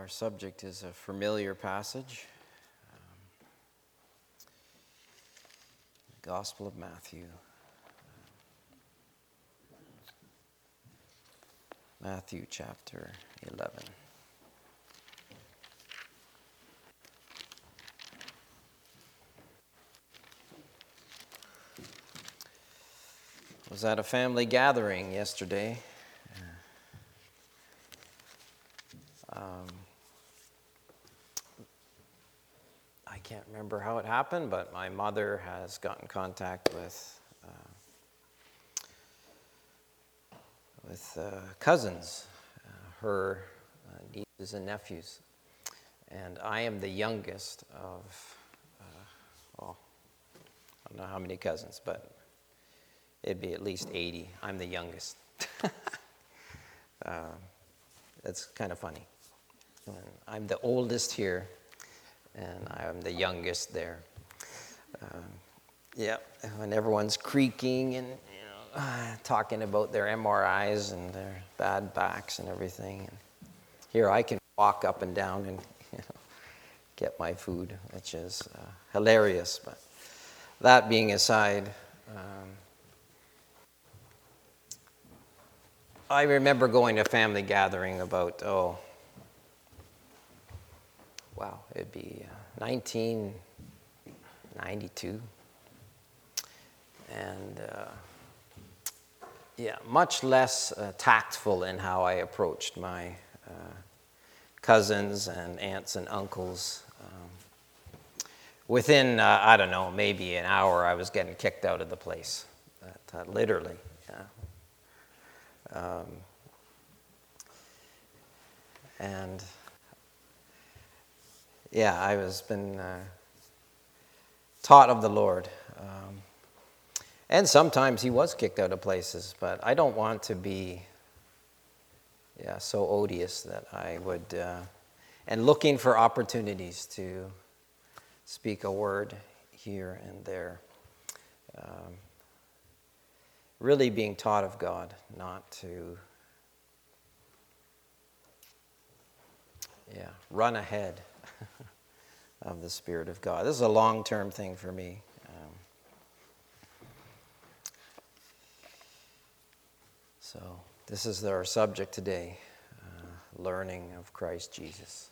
Our subject is a familiar passage, the Gospel of Matthew. Matthew chapter 11. I was at a family gathering yesterday. I can't remember how it happened, but my mother has got in contact with cousins, her nieces and nephews. And I am the youngest of, I don't know how many cousins, but it'd be at least 80. I'm the youngest. That's kind of funny. And I'm the oldest here, and I'm the youngest there. And everyone's creaking and talking about their MRIs and their bad backs and everything. And here I can walk up and down and get my food, which is hilarious. But that being aside, I remember going to a family gathering about, it'd be 1992. And much less tactful in how I approached my cousins and aunts and uncles. Within, maybe an hour, I was getting kicked out of the place, literally. I was been taught of the Lord. And sometimes he was kicked out of places, but I don't want to be so odious that I would, and looking for opportunities to speak a word here and there. Really being taught of God, not to run ahead of the Spirit of God. This is a long-term thing for me. So this is our subject today, learning of Christ Jesus.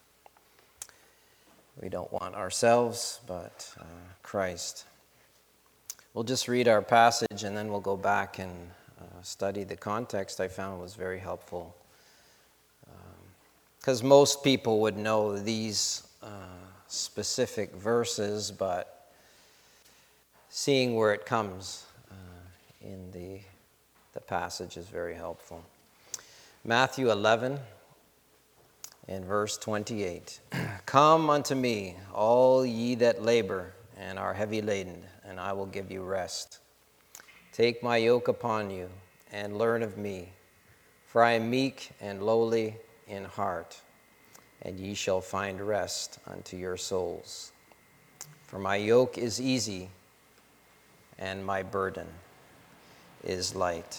We don't want ourselves, but Christ. We'll just read our passage and then we'll go back and study the context. I found was very helpful. Because most people would know these specific verses, but seeing where it comes in the passage is very helpful. Matthew 11 in verse 28. Come unto me, all ye that labor and are heavy laden, and I will give you rest. Take my yoke upon you, and learn of me, for I am meek and lowly in heart, and ye shall find rest unto your souls. For my yoke is easy, and my burden is light.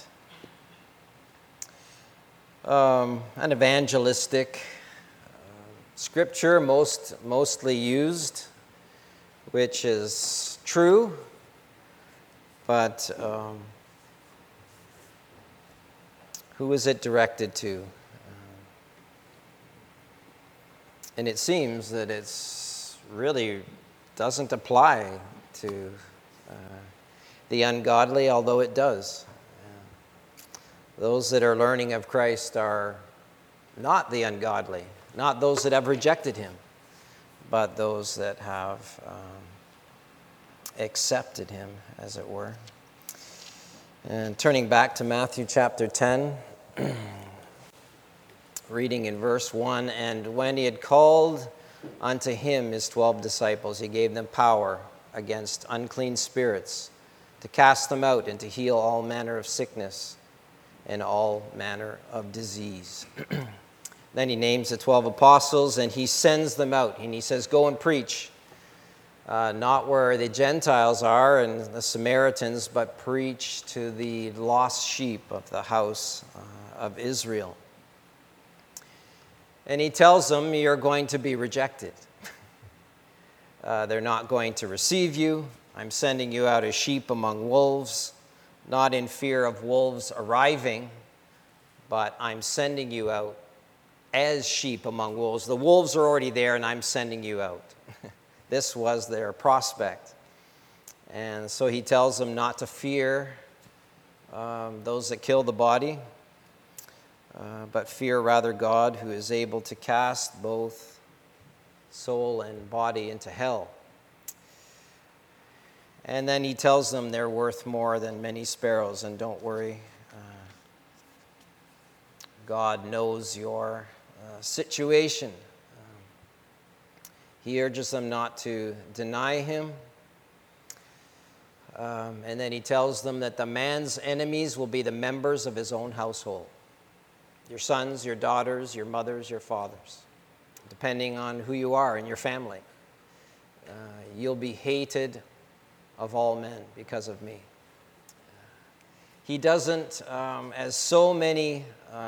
An evangelistic scripture mostly used, which is true, but who is it directed to? And it seems that it's really doesn't apply to the ungodly, although it does. Those that are learning of Christ are not the ungodly, not those that have rejected him, but those that have accepted him, as it were. And turning back to Matthew chapter 10, reading in verse 1, and when he had called unto him his 12 disciples, he gave them power against unclean spirits, to cast them out and to heal all manner of sickness and all manner of disease. Then he names the 12 apostles and he sends them out. And he says, go and preach, not where the Gentiles are and the Samaritans, but preach to the lost sheep of the house of Israel. And he tells them, you're going to be rejected. They're not going to receive you. I'm sending you out as sheep among wolves, not in fear of wolves arriving, but I'm sending you out as sheep among wolves. The wolves are already there, and I'm sending you out. This was their prospect. And so he tells them not to fear those that kill the body, but fear rather God, who is able to cast both soul and body into hell. And then he tells them they're worth more than many sparrows, and don't worry, God knows your situation. He urges them not to deny him. And then he tells them that the man's enemies will be the members of his own household. Your sons, your daughters, your mothers, your fathers, depending on who you are in your family. You'll be hated of all men because of me. He doesn't, as so many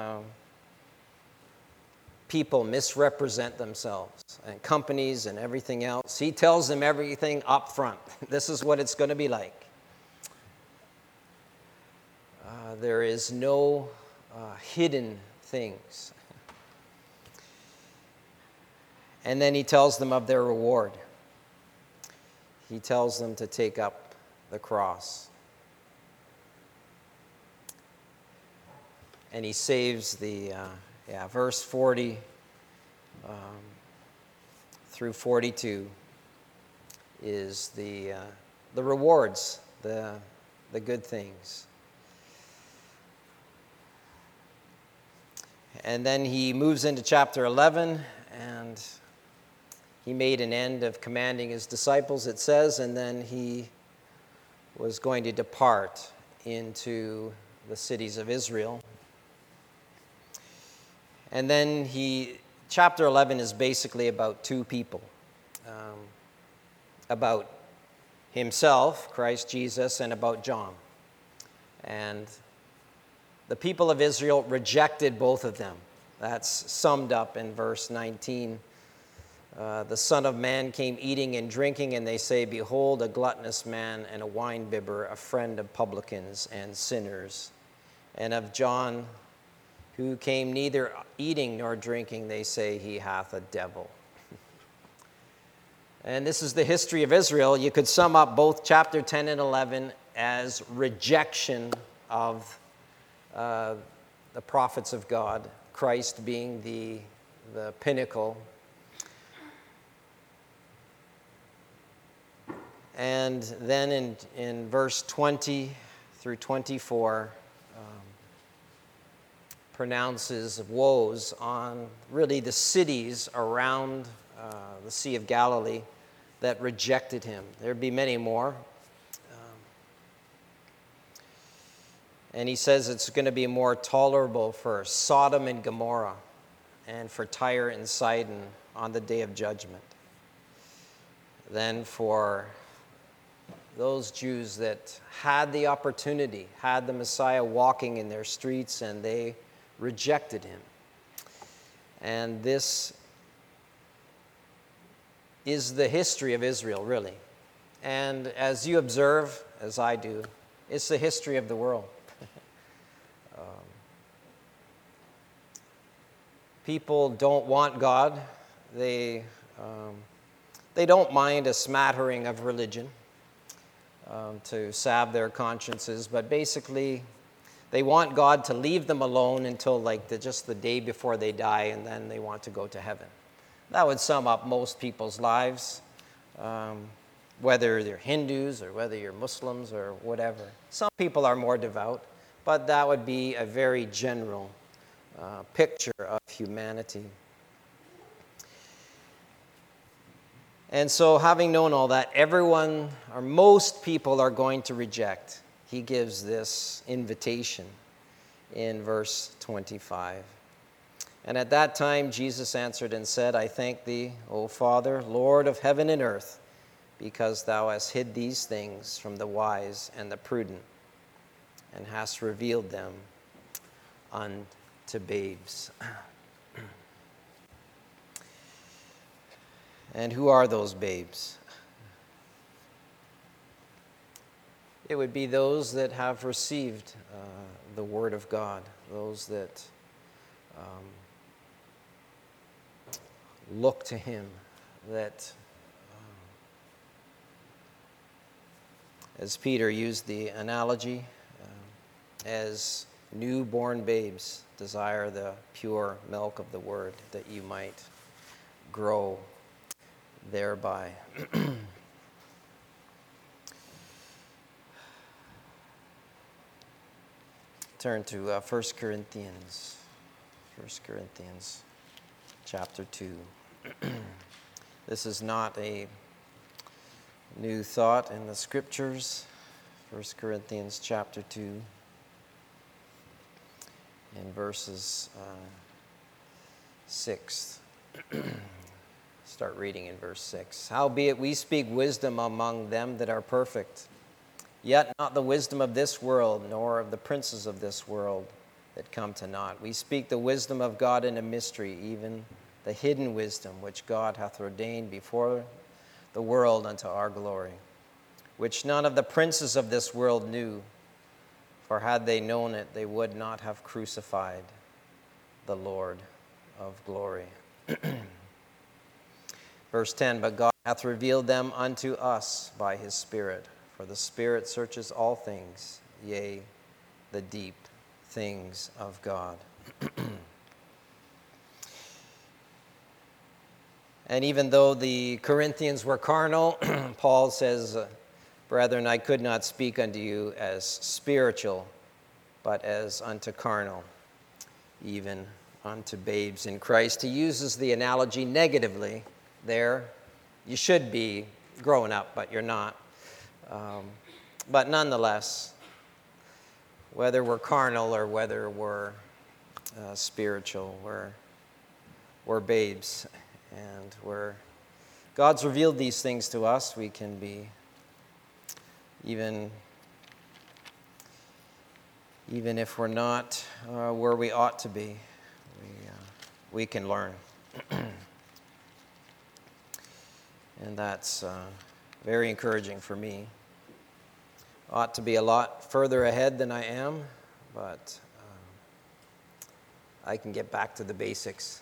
people misrepresent themselves, and companies and everything else. He tells them everything up front. This is what it's going to be like. There is no hidden things. And then he tells them of their reward. He tells them to take up the cross. And he saves the, verse 40 through 42 is the rewards, the good things. And then he moves into chapter 11, and he made an end of commanding his disciples, it says, and then he was going to depart into the cities of Israel. And then chapter 11 is basically about two people, about himself, Christ Jesus, and about John. And the people of Israel rejected both of them. That's summed up in verse 19. The Son of Man came eating and drinking, and they say, behold, a gluttonous man and a winebibber, a friend of publicans and sinners. And of John, who came neither eating nor drinking, they say he hath a devil. And this is the history of Israel. You could sum up both chapter 10 and 11 as rejection of the prophets of God, Christ being the pinnacle. And then in verse 20 through 24, pronounces woes on really the cities around the Sea of Galilee that rejected him. There'd be many more. And he says it's going to be more tolerable for Sodom and Gomorrah and for Tyre and Sidon on the day of judgment than for those Jews that had the opportunity, had the Messiah walking in their streets, and they rejected him. And this is the history of Israel, really. And as you observe, as I do, it's the history of the world. People don't want God. They don't mind a smattering of religion to salve their consciences, but basically they want God to leave them alone until just the day before they die, and then they want to go to heaven. That would sum up most people's lives, whether they're Hindus or whether you're Muslims or whatever. Some people are more devout, but that would be a very general picture of humanity. And so, having known all that, everyone or most people are going to reject. He gives this invitation in verse 25. And at that time, Jesus answered and said, I thank thee, O Father, Lord of heaven and earth, because thou hast hid these things from the wise and the prudent, and hast revealed them unto babes. And who are those babes? It would be those that have received the Word of God, those that look to Him, that, as Peter used the analogy, as newborn babes desire the pure milk of the Word, that you might grow thereby. Turn to 1 Corinthians chapter 2. This is not a new thought in the Scriptures. 1 Corinthians chapter 2, in verses 6. Start reading in verse 6. Howbeit we speak wisdom among them that are perfect, yet not the wisdom of this world, nor of the princes of this world that come to naught. We speak the wisdom of God in a mystery, even the hidden wisdom which God hath ordained before the world unto our glory, which none of the princes of this world knew. For had they known it, they would not have crucified the Lord of glory. Verse 10, but God hath revealed them unto us by his Spirit. For the Spirit searches all things, yea, the deep things of God. And even though the Corinthians were carnal, Paul says, brethren, I could not speak unto you as spiritual, but as unto carnal, even unto babes in Christ. He uses the analogy negatively there. You should be growing up, but you're not. But nonetheless, whether we're carnal or whether we're spiritual, we're babes. And God's revealed these things to us, we can be even if we're not where we ought to be, we can learn. And that's very encouraging for me. Ought to be a lot further ahead than I am, but I can get back to the basics.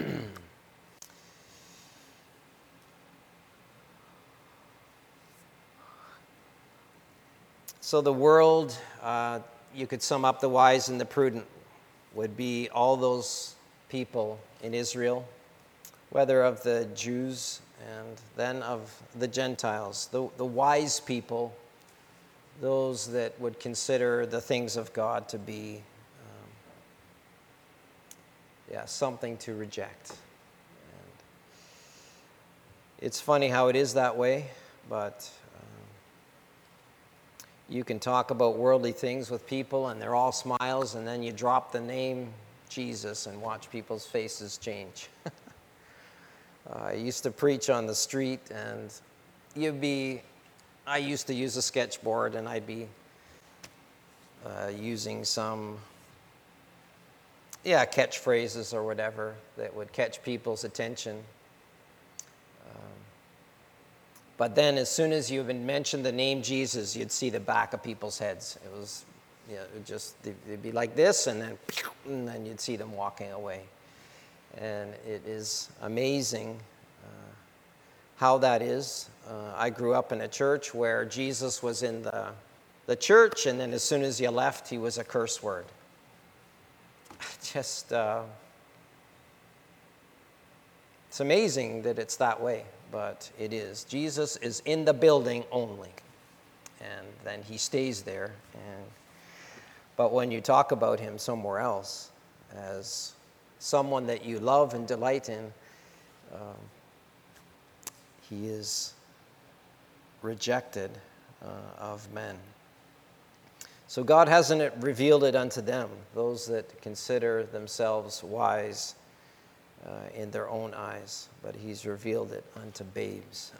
So the world, you could sum up the wise and the prudent, would be all those people in Israel, whether of the Jews and then of the Gentiles. The wise people, those that would consider the things of God to be something to reject. And it's funny how it is that way, but you can talk about worldly things with people and they're all smiles, and then you drop the name Jesus and watch people's faces change. I used to preach on the street, and I used to use a sketchboard, and I'd be using some catchphrases or whatever that would catch people's attention. But then as soon as you even mentioned the name Jesus, you'd see the back of people's heads. It was, they'd be like this, and then you'd see them walking away. And it is amazing how that is. I grew up in a church where Jesus was in the church, and then as soon as you left, he was a curse word. Just, it's amazing that it's that way. But it is. Jesus is in the building only, and then he stays there. But when you talk about him somewhere else as someone that you love and delight in, he is rejected of men. So God hasn't revealed it unto them, those that consider themselves wise in their own eyes, but he's revealed it unto babes.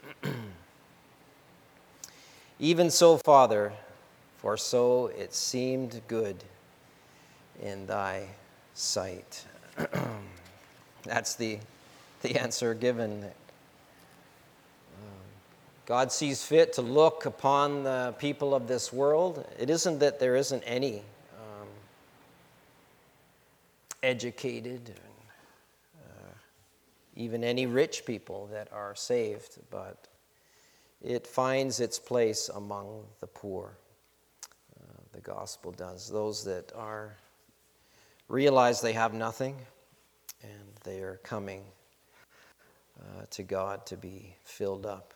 Even so, Father, for so it seemed good in thy sight. That's the answer given. God sees fit to look upon the people of this world. It isn't that there isn't any educated, even any rich people that are saved, but it finds its place among the poor. The gospel does. Those that realize they have nothing, and they are coming to God to be filled up.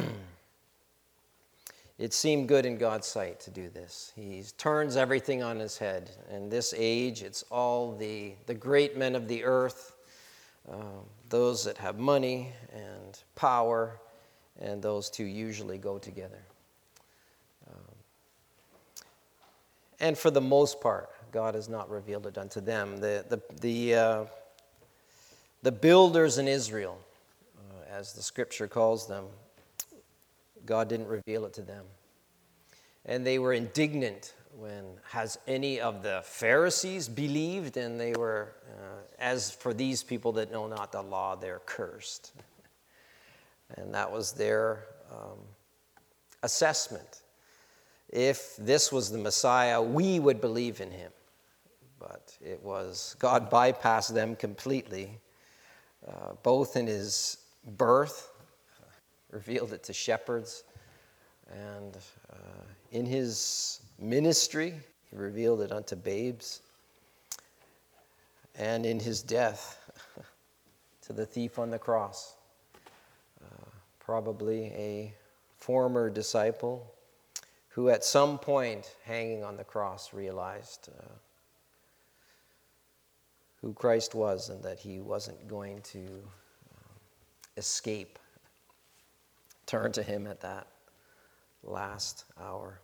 It seemed good in God's sight to do this. He turns everything on his head. In this age, it's all the great men of the earth, those that have money and power, and those two usually go together. And for the most part, God has not revealed it unto them. The builders in Israel, as the scripture calls them, God didn't reveal it to them. And they were indignant when, has any of the Pharisees believed? And they were, as for these people that know not the law, they're cursed. And that was their assessment. If this was the Messiah, we would believe in him. But it was, God bypassed them completely, both in his birth, revealed it to shepherds, and in his ministry, he revealed it unto babes, and in his death, to the thief on the cross. Probably a former disciple who at some point hanging on the cross realized who Christ was and that he wasn't going to escape. Turn to him at that last hour.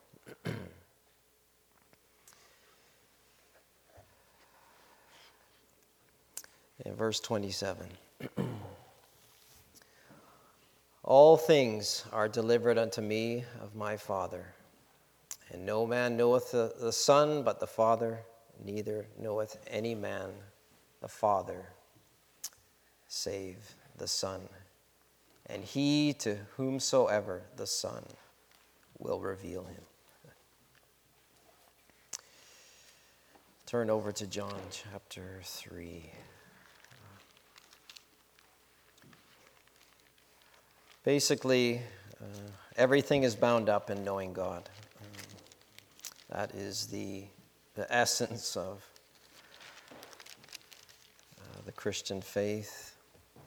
In verse 27. All things are delivered unto me of my Father, and no man knoweth the Son but the Father, neither knoweth any man the Father save the Son, and he to whomsoever the Son will reveal him. Turn over to John chapter 3. Basically, everything is bound up in knowing God. That is the essence of the Christian faith.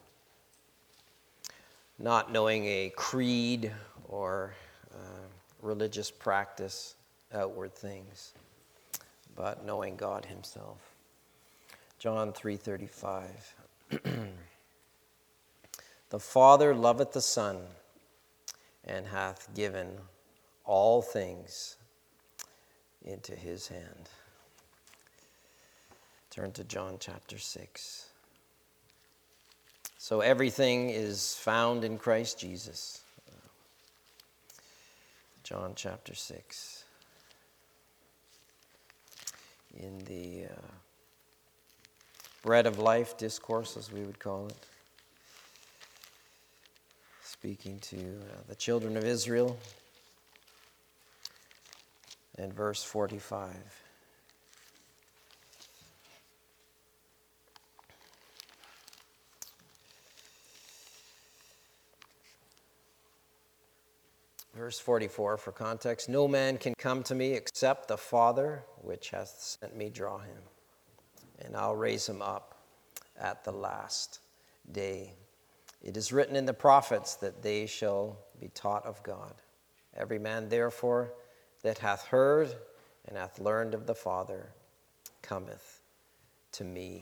Not knowing a creed or religious practice, outward things, but knowing God himself. John 3:35. The Father loveth the Son, and hath given all things into his hand. Turn to John chapter 6. So everything is found in Christ Jesus. John chapter 6. In the bread of life discourse, as we would call it. Speaking to the children of Israel, and verse 45. Verse 44, for context, no man can come to me except the Father which hath sent me draw him, and I'll raise him up at the last day. It is written in the prophets that they shall be taught of God. Every man, therefore, that hath heard and hath learned of the Father cometh to me.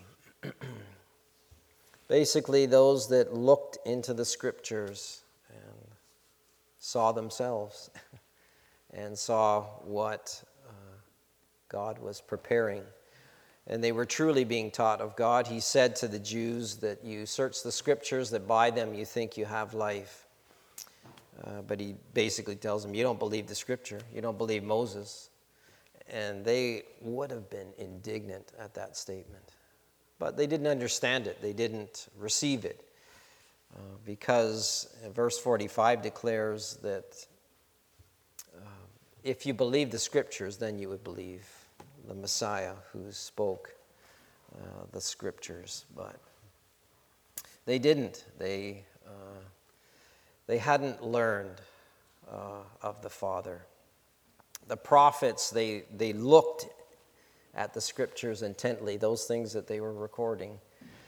Basically, those that looked into the Scriptures and saw themselves and saw what God was preparing. And they were truly being taught of God. He said to the Jews that you search the Scriptures, that by them you think you have life. But he basically tells them, you don't believe the Scripture. You don't believe Moses. And they would have been indignant at that statement. But they didn't understand it. They didn't receive it. because verse 45 declares that if you believe the Scriptures, then you would believe the Messiah who spoke the Scriptures. But they didn't. They hadn't learned of the Father. The prophets, they looked at the Scriptures intently, those things that they were recording,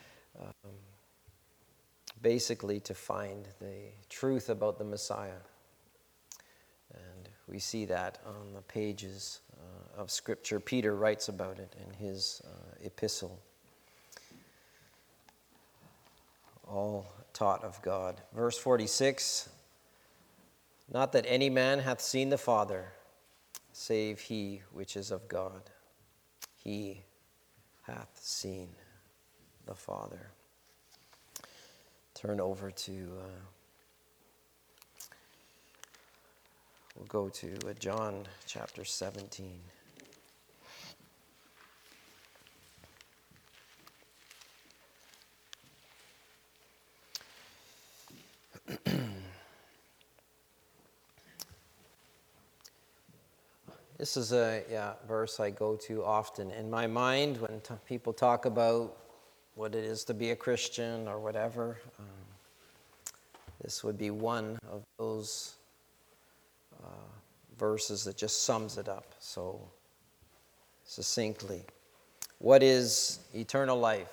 basically to find the truth about the Messiah. And we see that on the pages of Scripture. Peter writes about it in his epistle. All taught of God. Verse 46, not that any man hath seen the Father, save he which is of God. He hath seen the Father. Turn over to, we'll go to John chapter 17. This is a verse I go to often in my mind when people talk about what it is to be a Christian or whatever. This would be one of those verses that just sums it up so succinctly. What is eternal life?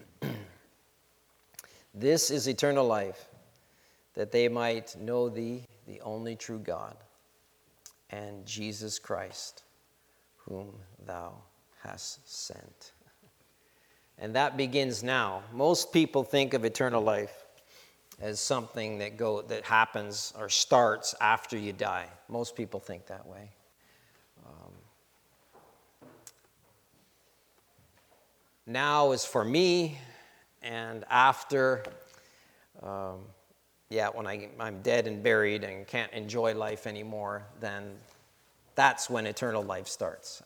This is eternal life, that they might know thee, the only true God, and Jesus Christ, whom thou hast sent. And that begins now. Most people think of eternal life as something that happens or starts after you die. Most people think that way. Now is for me, and after, when I'm dead and buried and can't enjoy life anymore, then that's when eternal life starts.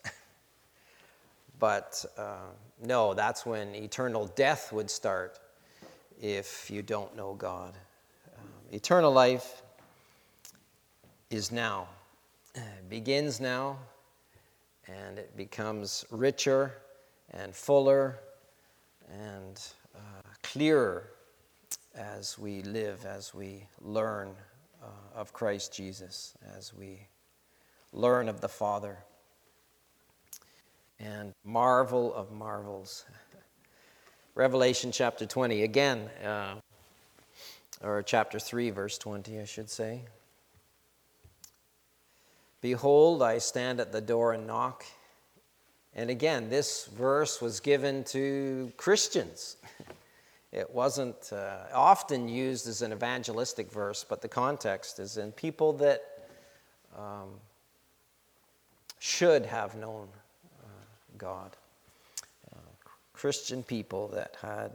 But no, that's when eternal death would start if you don't know God. Eternal life is now. It begins now, and it becomes richer and fuller and clearer as we live, as we learn of Christ Jesus, as we learn of the Father, and marvel of marvels. Revelation chapter 20, again, or chapter 3, verse 20, I should say. Behold, I stand at the door and knock. And again, this verse was given to Christians. It wasn't often used as an evangelistic verse, but the context is in people that should have known God. Christian people that had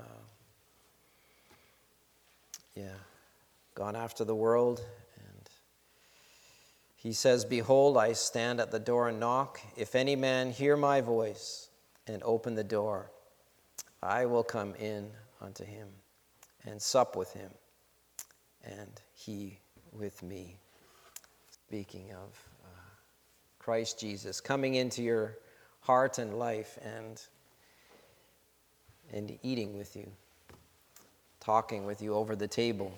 gone after the world. And he says, behold, I stand at the door and knock. If any man hear my voice and open the door, I will come in unto him and sup with him, and he with me. Speaking of Christ Jesus coming into your heart and life and eating with you, talking with you over the table,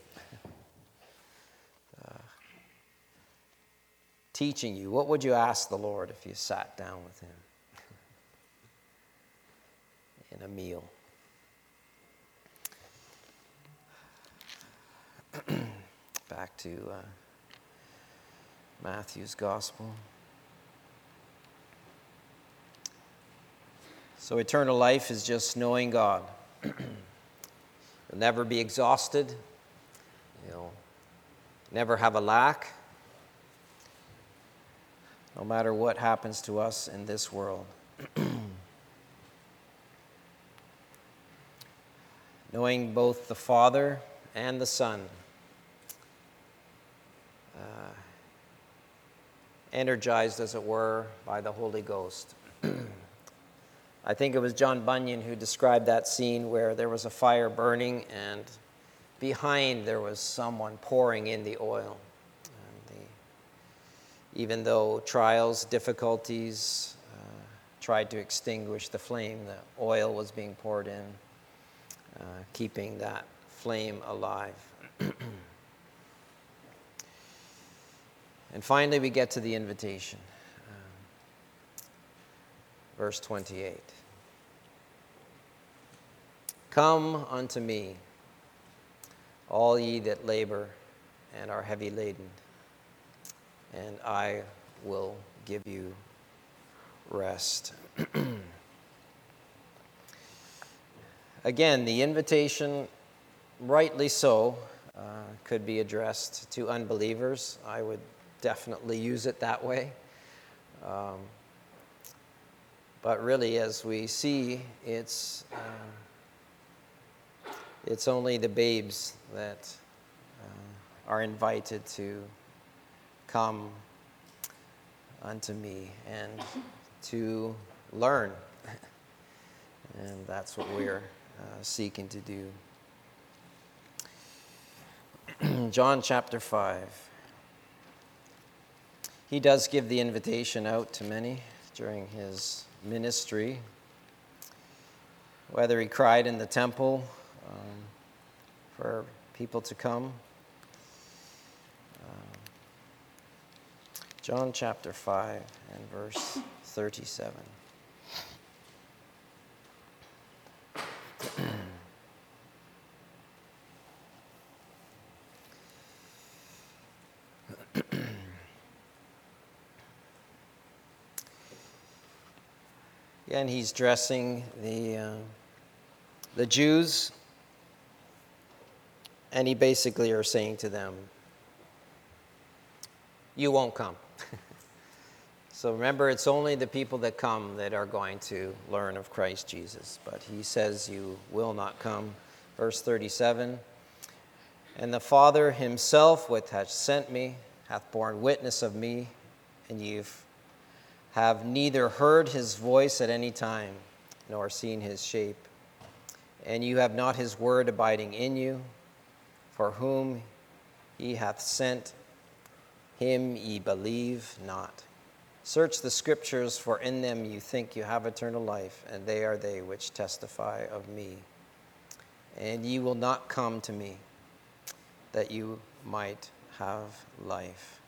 teaching you. What would you ask the Lord if you sat down with him in a meal? Back to Matthew's Gospel. So eternal life is just knowing God. You'll never be exhausted. You'll never have a lack, no matter what happens to us in this world. Knowing both the Father and the Son, energized, as it were, by the Holy Ghost. I think it was John Bunyan who described that scene where there was a fire burning and behind there was someone pouring in the oil. Even though trials, difficulties tried to extinguish the flame, the oil was being poured in, keeping that flame alive. And finally, we get to the invitation. Verse 28. Come unto me, all ye that labor and are heavy laden, and I will give you rest. Again, the invitation, rightly so, could be addressed to unbelievers. I would definitely use it that way. But really, as we see, it's only the babes that are invited to come unto me and to learn. And that's what we're seeking to do. John chapter 5. He does give the invitation out to many during his ministry. Whether he cried in the temple for people to come. John chapter 5 and verse 37. And he's addressing the Jews, and he basically are saying to them, you won't come. So remember, it's only the people that come that are going to learn of Christ Jesus. But he says you will not come. Verse 37, and the Father himself, which hath sent me, hath borne witness of me, and ye have neither heard his voice at any time, nor seen his shape. And you have not his word abiding in you, for whom he hath sent, him ye believe not. Search the scriptures, for in them you think you have eternal life, and they are they which testify of me. And ye will not come to me, that you might have life.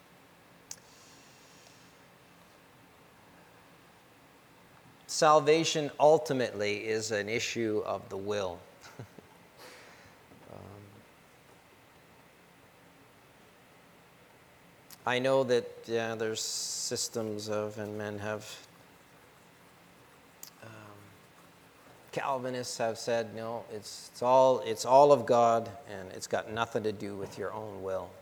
Salvation ultimately is an issue of the will. I know that there's systems of, and men have, Calvinists have said, no, it's all of God, and it's got nothing to do with your own will.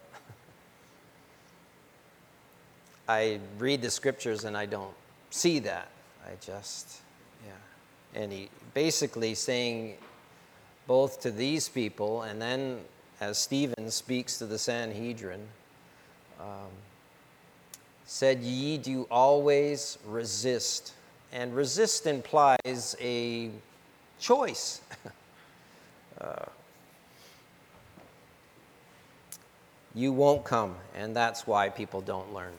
I read the scriptures and I don't see that. And he basically saying both to these people, and then as Stephen speaks to the Sanhedrin, said, ye do always resist. And resist implies a choice. You won't come, and that's why people don't learn.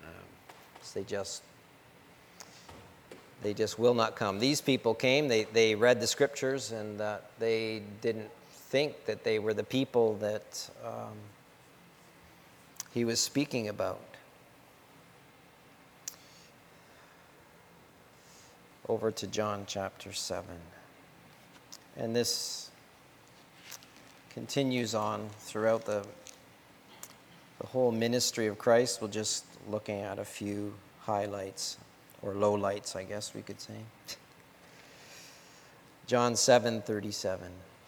They just will not come. These people came, they read the scriptures, and they didn't think that they were the people that he was speaking about. Over to John chapter 7. And this continues on throughout the whole ministry of Christ. We're just looking at a few highlights, or lowlights, I guess we could say. John 7:37.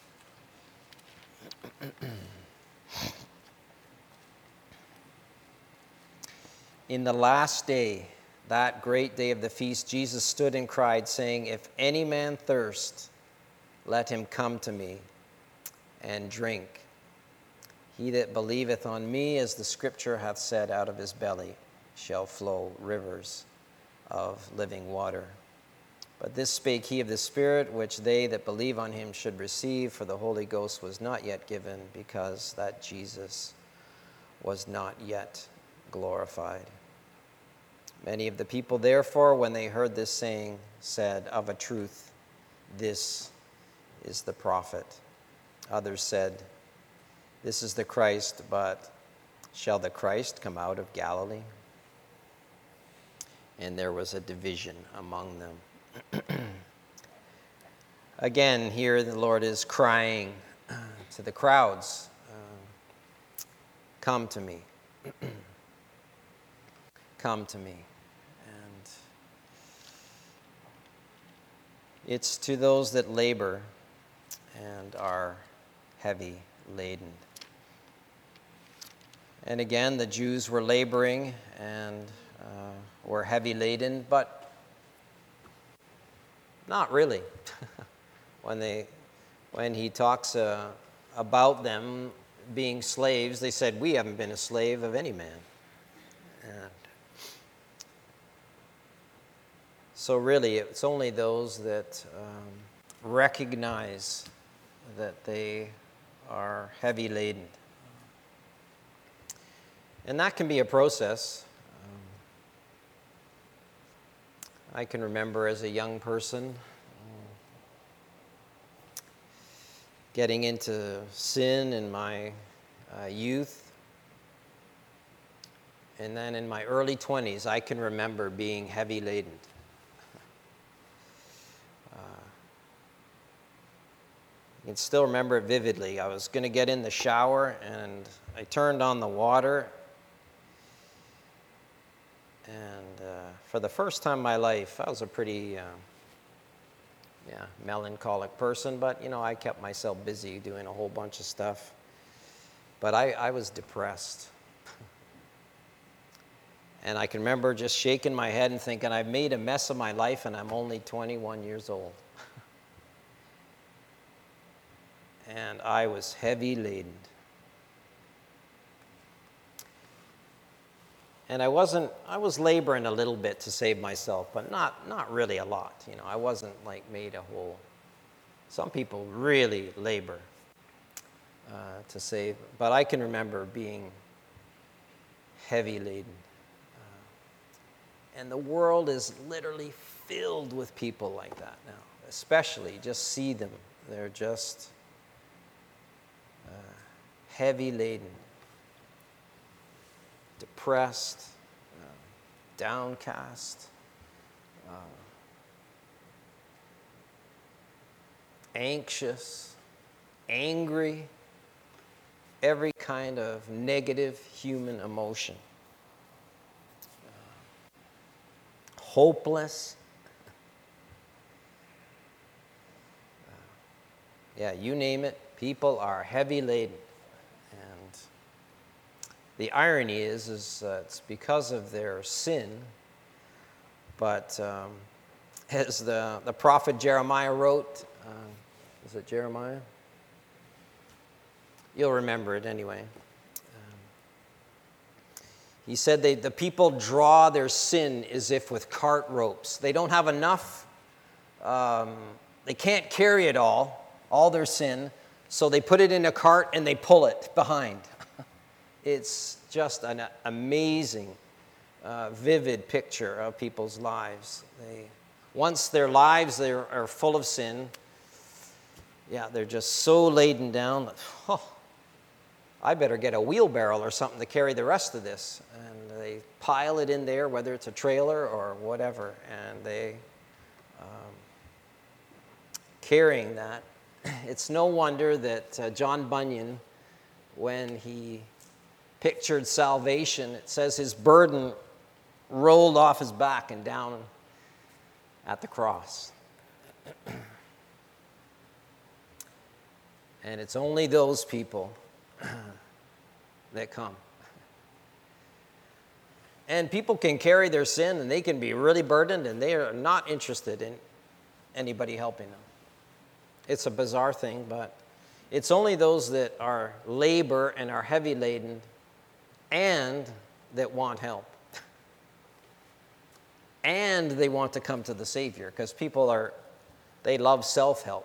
In the last day, that great day of the feast, Jesus stood and cried, saying, if any man thirst, let him come to me and drink. He that believeth on me, as the scripture hath said, out of his belly shall flow rivers of living water. But this spake he of the Spirit, which they that believe on him should receive, for the Holy Ghost was not yet given, because that Jesus was not yet glorified. Many of the people, therefore, when they heard this saying, said, Of a truth, this is the prophet. Others said, This is the Christ, but shall the Christ come out of Galilee? And there was a division among them. Again, here the Lord is crying to the crowds, Come to me. Come to me. And it's to those that labor and are heavy laden. And again, the Jews were laboring and were heavy laden, but not really. When he talks about them being slaves, they said, We haven't been a slave of any man. And so really, it's only those that recognize that they are heavy laden. And that can be a process. I can remember as a young person getting into sin in my youth. And then in my early 20s, I can remember being heavy laden. I can still remember it vividly. I was going to get in the shower, and I turned on the water. And for the first time in my life, I was a pretty melancholic person, but, I kept myself busy doing a whole bunch of stuff. But I was depressed. And I can remember just shaking my head and thinking, I've made a mess of my life, and I'm only 21 years old. And I was heavy laden. And I was laboring a little bit to save myself, but not really a lot. I wasn't like made a whole. Some people really labor to save, but I can remember being heavy laden. And the world is literally filled with people like that now, especially just see them. They're just heavy laden, depressed, downcast, anxious, angry, every kind of negative human emotion, hopeless. You name it, people are heavy laden. And the irony is it's because of their sin, but as the prophet Jeremiah wrote, is it Jeremiah? You'll remember it anyway. He said the people draw their sin as if with cart ropes. They don't have enough. They can't carry it all their sin, so they put it in a cart and they pull it behind. It's just an amazing, vivid picture of people's lives. Once their lives are full of sin, they're just so laden down that, I better get a wheelbarrow or something to carry the rest of this. And they pile it in there, whether it's a trailer or whatever, and they carrying that. It's no wonder that John Bunyan, when he pictured salvation, it says his burden rolled off his back and down at the cross. And it's only those people that come. And people can carry their sin and they can be really burdened and they are not interested in anybody helping them. It's a bizarre thing, but it's only those that are labor and are heavy laden and that want help. and they want to come to the Savior, because they love self-help.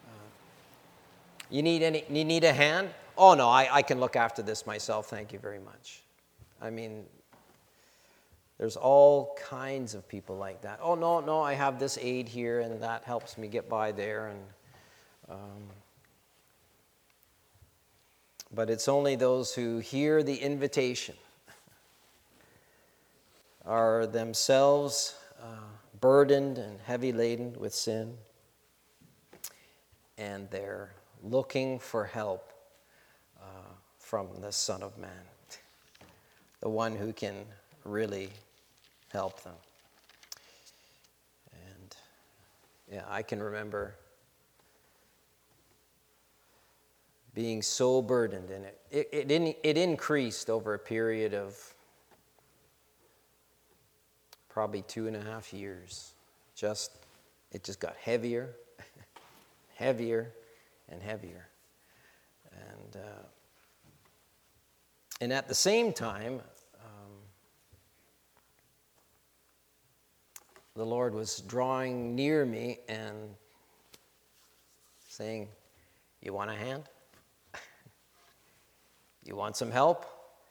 You need a hand? Oh, no, I can look after this myself, thank you very much. I mean, there's all kinds of people like that. Oh, no, I have this aid here, and that helps me get by there. But it's only those who hear the invitation, are themselves burdened and heavy laden with sin, and they're looking for help from the Son of Man, the one who can really help them. And yeah, I can remember being so burdened in it. It increased over a period of probably 2.5 years. It just got heavier, heavier, and heavier. And at the same time, the Lord was drawing near me and saying, "You want a hand? You want some help?"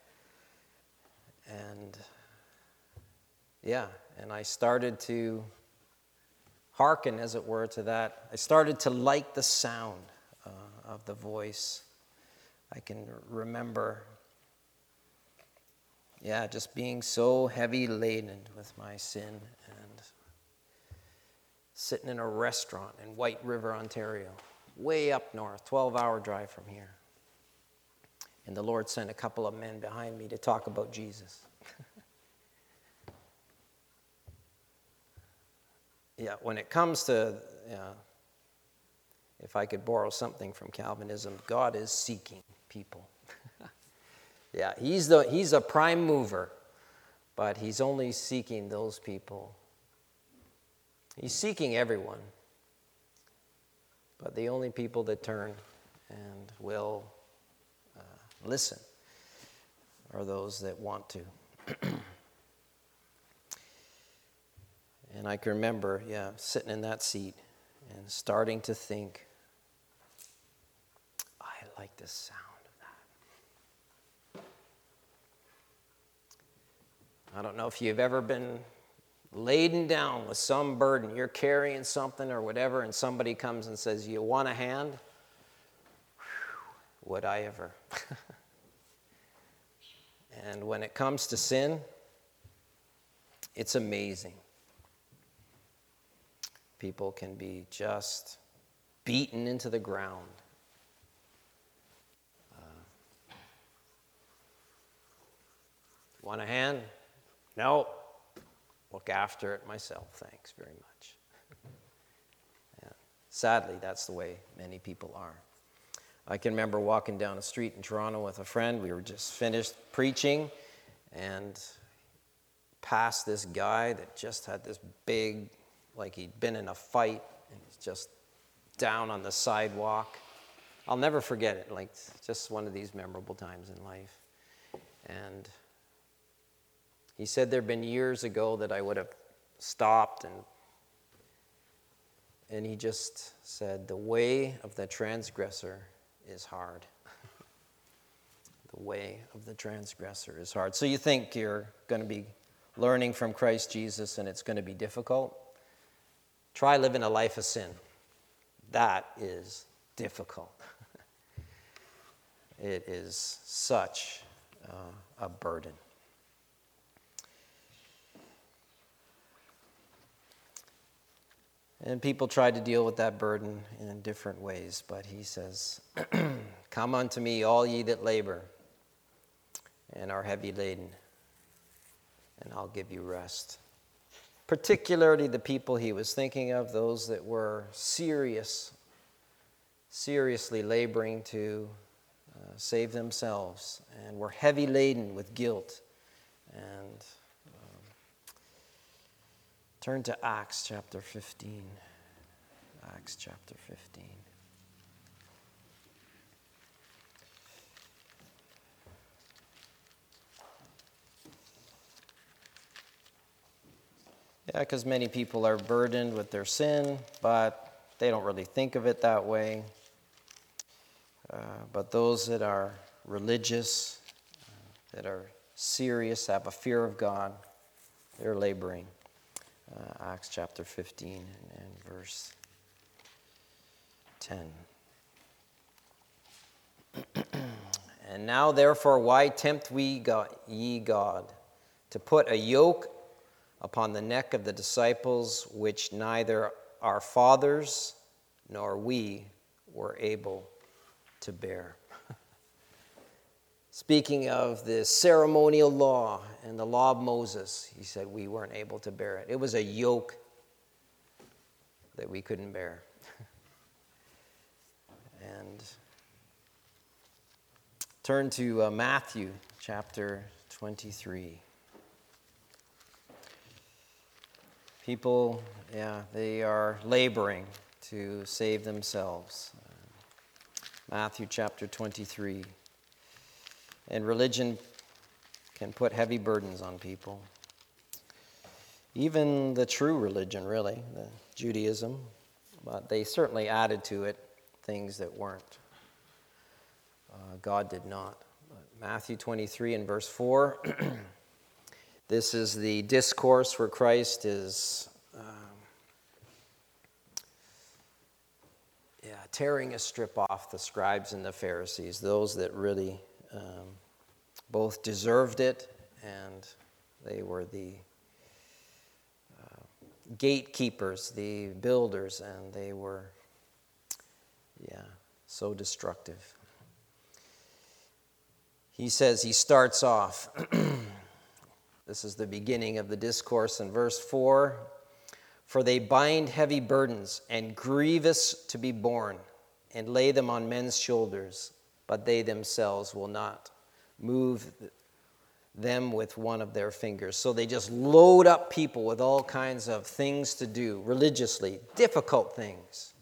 And and I started to hearken, as it were, to that. I started to like the sound of the voice. I can remember, just being so heavy laden with my sin and sitting in a restaurant in White River, Ontario, way up north, 12-hour drive from here. And the Lord sent a couple of men behind me to talk about Jesus. When it comes to, if I could borrow something from Calvinism, God is seeking people. He's a prime mover, but he's only seeking those people. He's seeking everyone, but the only people that turn and will listen are those that want to. And I can remember, sitting in that seat and starting to think, I like the sound of that. I don't know if you've ever been laden down with some burden. You're carrying something or whatever, and somebody comes and says, "You want a hand?" Whew, would I ever? And when it comes to sin, it's amazing. People can be just beaten into the ground. Want a hand? No. Look after it myself. Thanks very much. Sadly, that's the way many people are. I can remember walking down the street in Toronto with a friend. We were just finished preaching and passed this guy that just had this big, like he'd been in a fight, and he's just down on the sidewalk. I'll never forget it, like just one of these memorable times in life. And he said there'd been years ago that I would have stopped, and he just said, "The way of the transgressor is hard." The way of the transgressor is hard. So you think you're going to be learning from Christ Jesus and it's going to be difficult? Try living a life of sin. That is difficult. It is such a burden. And people try to deal with that burden in different ways, but he says, "Come unto me, all ye that labor and are heavy laden, and I'll give you rest." Particularly the people he was thinking of, those that were seriously laboring to save themselves and were heavy laden with guilt. And turn to Acts chapter 15. Acts chapter 15. Yeah, because many people are burdened with their sin, but they don't really think of it that way. But those that are religious, that are serious, have a fear of God, they're laboring. Acts chapter 15 and verse 10. And now, therefore, why tempt we ye God, to put a yoke upon the neck of the disciples, which neither our fathers nor we were able to bear? Speaking of the ceremonial law and the law of Moses, he said we weren't able to bear it. It was a yoke that we couldn't bear. And turn to Matthew chapter 23. People, they are laboring to save themselves. Matthew chapter 23. And religion can put heavy burdens on people. Even the true religion, really, the Judaism, but they certainly added to it things that weren't. God did not. But Matthew 23 and verse 4, this is the discourse where Christ is tearing a strip off the scribes and the Pharisees, those that really both deserved it, and they were the gatekeepers, the builders, and they were, so destructive. He says, he starts off, this is the beginning of the discourse in verse 4, for they bind heavy burdens and grievous to be borne, and lay them on men's shoulders, but they themselves will not move them with one of their fingers. So they just load up people with all kinds of things to do religiously, difficult things.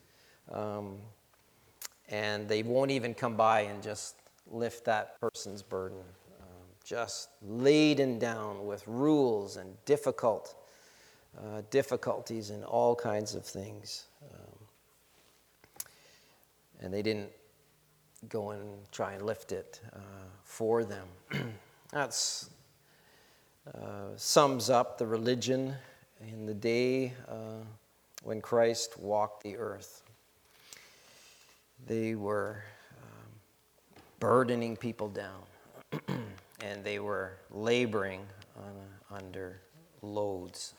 And they won't even come by and just lift that person's burden. Just laden down with rules and difficulties and all kinds of things. And they didn't go and try and lift it for them. That's sums up the religion in the day when Christ walked the earth. They were burdening people down, and they were laboring under loads.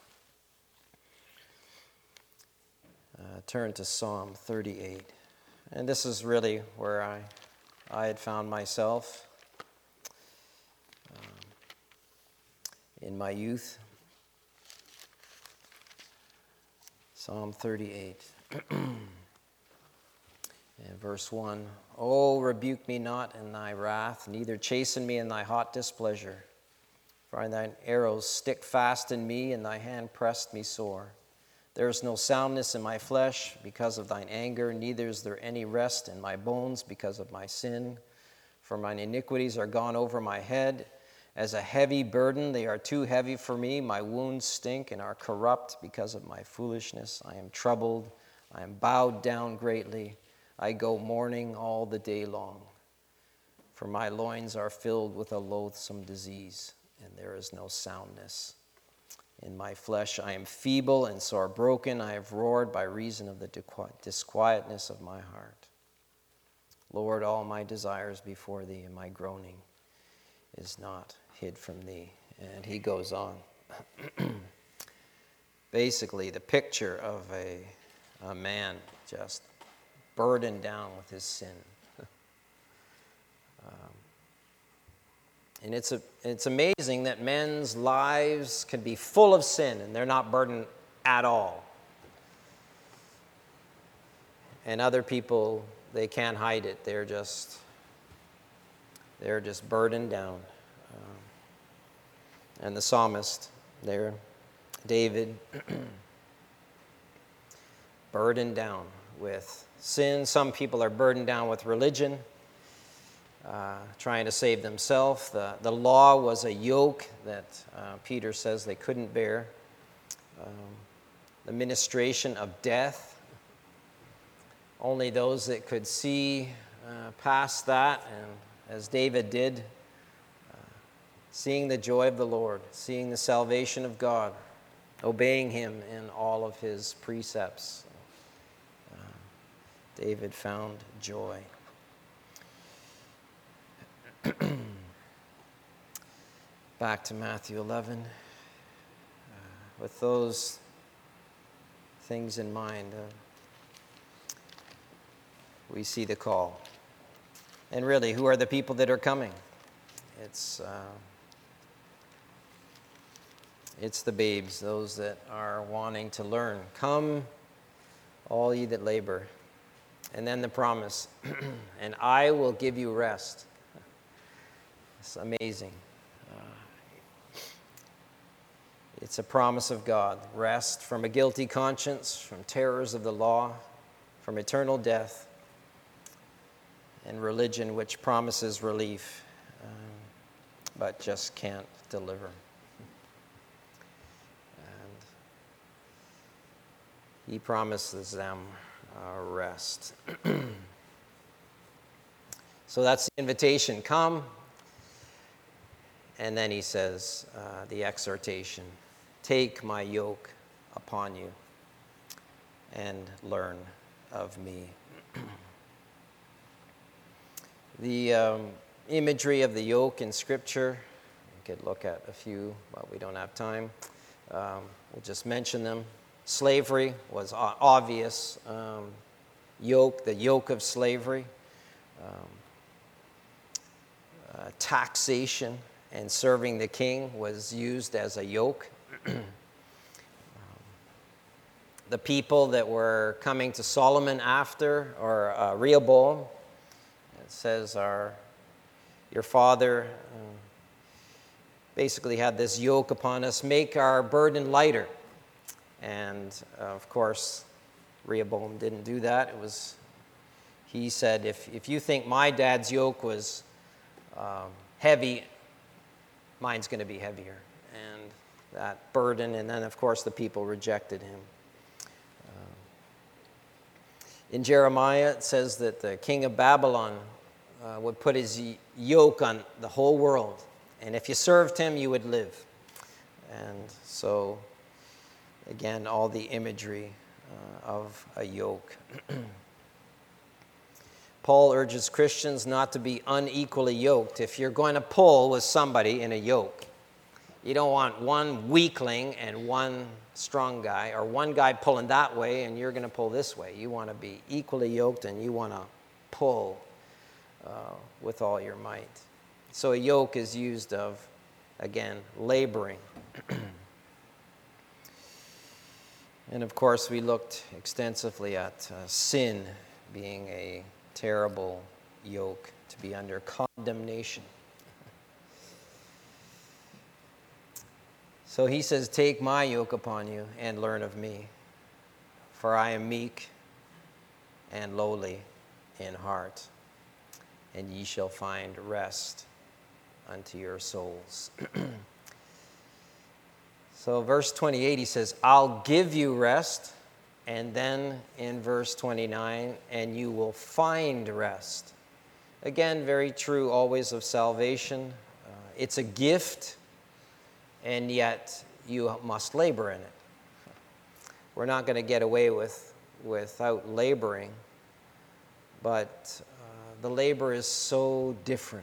Turn to Psalm 38. And this is really where I had found myself in my youth. Psalm 38. And verse 1, O rebuke me not in thy wrath, neither chasten me in thy hot displeasure. For thine arrows stick fast in me, and thy hand pressed me sore. There is no soundness in my flesh because of thine anger, neither is there any rest in my bones because of my sin. For mine iniquities are gone over my head. As a heavy burden, they are too heavy for me. My wounds stink and are corrupt because of my foolishness. I am troubled. I am bowed down greatly. I go mourning all the day long. For my loins are filled with a loathsome disease, and there is no soundness in my flesh. I am feeble and sore broken. I have roared by reason of the disquietness of my heart. Lord, all my desires before thee, and my groaning is not hid from thee. And he goes on. Basically, the picture of a man just burdened down with his sin. And it's amazing that men's lives can be full of sin and they're not burdened at all. And other people, they can't hide it. They're just burdened down. And the psalmist there, David, burdened down with sin. Some people are burdened down with religion, trying to save themselves. The law was a yoke that Peter says they couldn't bear. the ministration of death. Only those that could see past that, and as David did, seeing the joy of the Lord, seeing the salvation of God, obeying him in all of his precepts. David found joy. Back to Matthew 11. With those things in mind, we see the call. And really, who are the people that are coming? It's the babes, those that are wanting to learn. Come, all ye that labor. And then the promise, and I will give you rest. It's amazing. It's a promise of God. Rest from a guilty conscience, from terrors of the law, from eternal death, and religion which promises relief, but just can't deliver. And he promises them rest. So that's the invitation. Come. And then he says the exhortation. Take my yoke upon you and learn of me. The imagery of the yoke in Scripture, we could look at a few, but we don't have time. We'll just mention them. Slavery was obvious. Yoke, the yoke of slavery. Taxation and serving the king was used as a yoke. The people that were coming to Solomon after, or Rehoboam, it says your father basically had this yoke upon us, make our burden lighter. And of course, Rehoboam didn't do that. He said, if you think my dad's yoke was heavy, mine's going to be heavier. And that burden, and then of course the people rejected him. In Jeremiah, it says that the king of Babylon would put his yoke on the whole world. And if you served him, you would live. And so, again, all the imagery of a yoke. Paul urges Christians not to be unequally yoked. If you're going to pull with somebody in a yoke, you don't want one weakling and one strong guy, or one guy pulling that way and you're going to pull this way. You want to be equally yoked and you want to pull with all your might. So a yoke is used of, again, laboring. And of course, we looked extensively at sin being a terrible yoke to be under condemnation. So he says, take my yoke upon you and learn of me, for I am meek and lowly in heart, and ye shall find rest unto your souls. So verse 28, he says, I'll give you rest. And then in verse 29, and you will find rest. Again, very true always of salvation. It's a gift, and yet you must labor in it. We're not going to get away without laboring, but the labor is so different.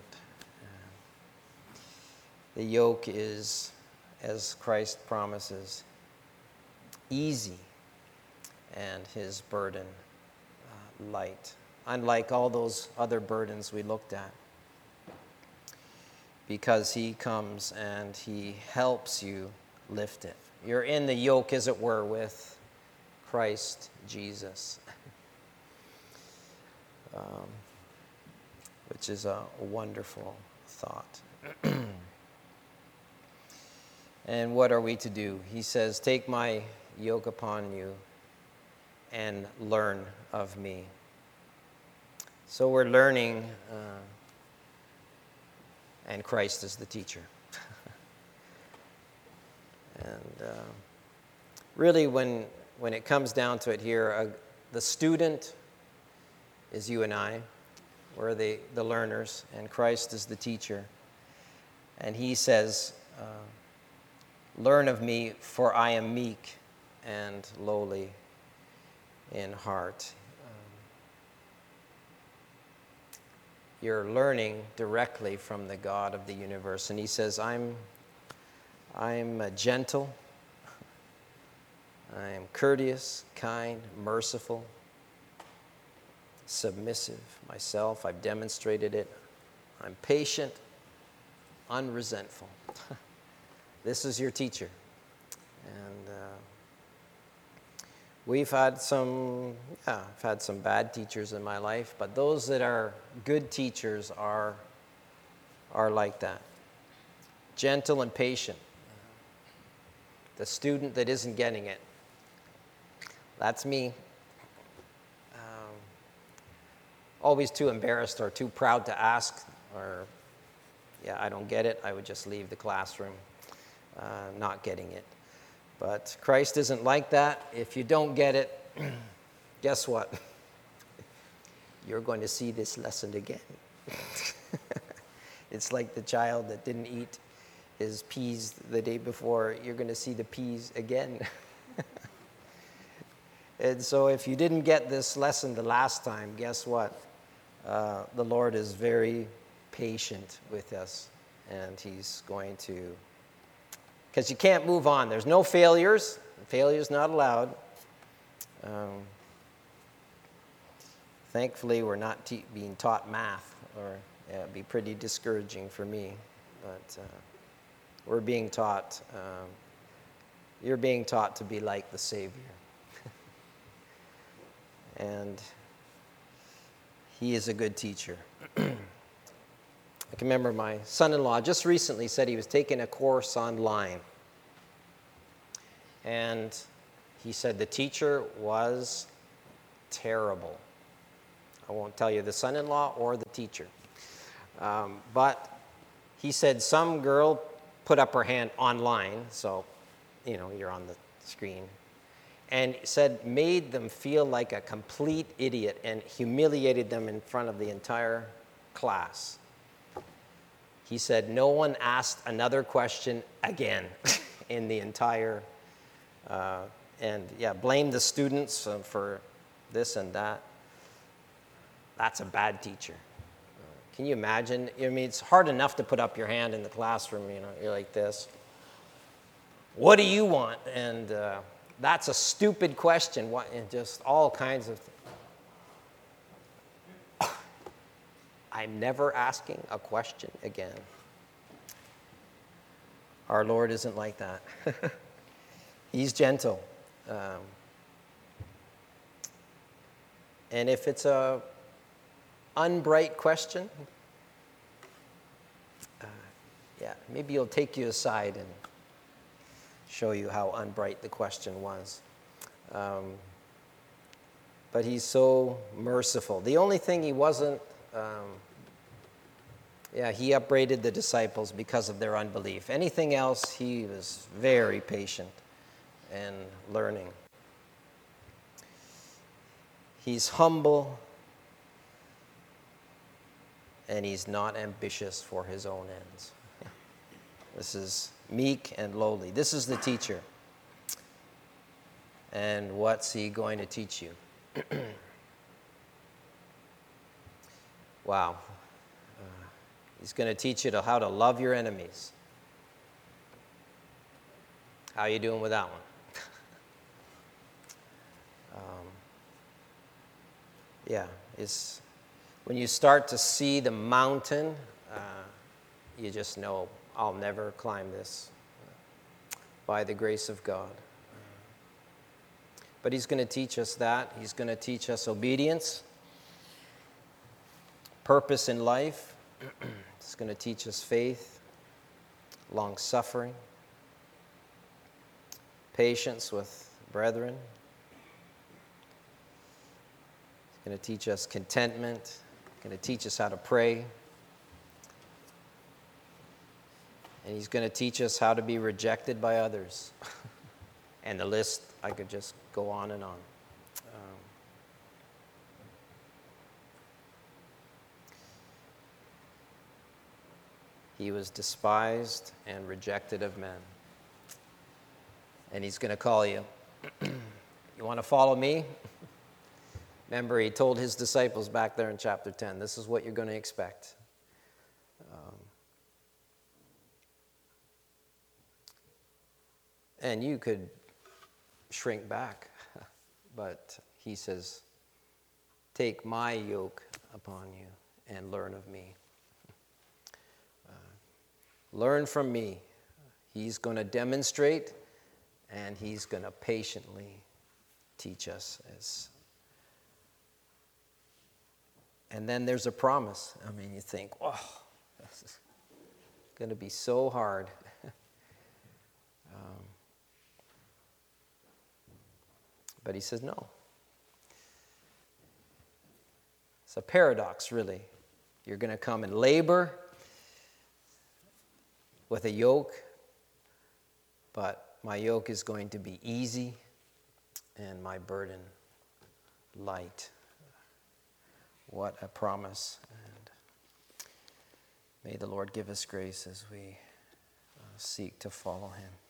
The yoke is, as Christ promises, easy, and his burden light, unlike all those other burdens we looked at, because he comes and he helps you lift it. You're in the yoke, as it were, with Christ Jesus, which is a wonderful thought. And what are we to do? He says, take my yoke upon you and learn of me. So we're learning, and Christ is the teacher. And really, when it comes down to it here, the student is you and I. We're the learners, and Christ is the teacher. And he says, learn of me, for I am meek and lowly in heart. You're learning directly from the God of the universe. And he says, I'm gentle, I am courteous, kind, merciful, submissive myself. I've demonstrated it. I'm patient, unresentful. This is your teacher. And I've had some bad teachers in my life, but those that are good teachers are like that. Gentle and patient. The student that isn't getting it. That's me. Always too embarrassed or too proud to ask, or, I don't get it. I would just leave the classroom not getting it. But Christ isn't like that. If you don't get it, guess what? You're going to see this lesson again. It's like the child that didn't eat his peas the day before. You're going to see the peas again. And so if you didn't get this lesson the last time, guess what? The Lord is very patient with us, and he's going to, because you can't move on. There's no failures. Failure's not allowed. Thankfully, we're not being taught math, or it'd be pretty discouraging for me. But we're being taught, you're being taught to be like the Savior. And he is a good teacher. I can remember my son-in-law just recently said he was taking a course online. And he said the teacher was terrible. I won't tell you the son-in-law or the teacher. But he said some girl put up her hand online, so, you're on the screen, and said made them feel like a complete idiot and humiliated them in front of the entire class. He said no one asked another question again in the entire, blamed the students for this and that. That's a bad teacher. Can you imagine? It's hard enough to put up your hand in the classroom, you're like this. What do you want? And that's a stupid question. And just all kinds of things. I'm never asking a question again. Our Lord isn't like that. He's gentle. And if it's a unbright question, maybe he'll take you aside and show you how unbright the question was. But he's so merciful. The only thing he wasn't, he upbraided the disciples because of their unbelief. Anything else, he was very patient and learning. He's humble, and he's not ambitious for his own ends. This is meek and lowly. This is the teacher. And what's he going to teach you? Wow. He's going to teach you how to love your enemies. How are you doing with that one? It's when you start to see the mountain, you just know, I'll never climb this by the grace of God. But he's going to teach us that. He's going to teach us obedience, purpose in life. He's going to teach us faith, long-suffering, patience with brethren. He's going to teach us contentment. He's going to teach us how to pray. And he's going to teach us how to be rejected by others And the list, I could just go on and on. He was despised and rejected of men. And he's going to call you. You want to follow me? Remember, he told his disciples back there in chapter 10, this is what you're going to expect. And you could shrink back, but he says, take my yoke upon you and learn of me. Learn from me. He's going to demonstrate, and he's going to patiently teach us. And then there's a promise. I mean, you think, oh, this is going to be so hard. But he says, no. It's a paradox, really. You're going to come and labor with a yoke, but my yoke is going to be easy and my burden light. What a promise. And may the Lord give us grace as we seek to follow him.